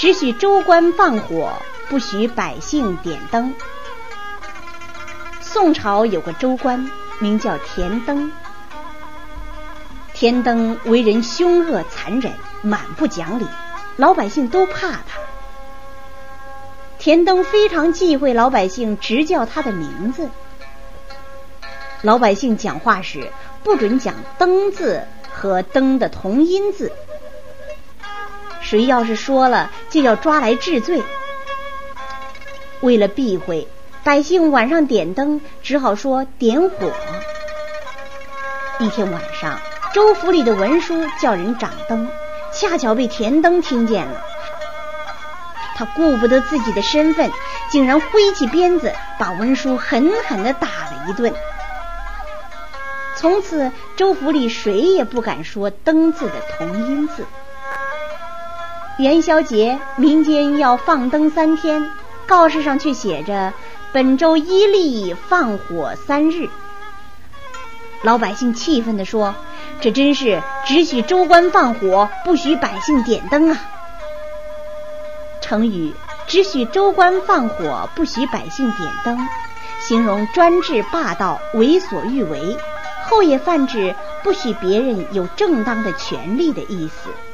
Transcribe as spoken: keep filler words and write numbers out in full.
只许州官放火，不许百姓点灯。宋朝有个州官名叫田登，田登为人凶恶残忍，满不讲理，老百姓都怕他。田登非常忌讳老百姓直叫他的名字，老百姓讲话时不准讲灯字和灯的同音字，谁要是说了就要抓来治罪。为了避讳百姓晚上点灯，只好说点火。一天晚上，州府里的文书叫人掌灯，恰巧被田登听见了。他顾不得自己的身份，竟然挥起鞭子把文书狠狠地打了一顿。从此州府里谁也不敢说灯字的同音字。元宵节民间要放灯三天，告示上却写着本州一例放火三日。老百姓气愤地说，这真是只许州官放火，不许百姓点灯啊。成语只许州官放火，不许百姓点灯，形容专制霸道，为所欲为，后也泛指不许别人有正当的权利的意思。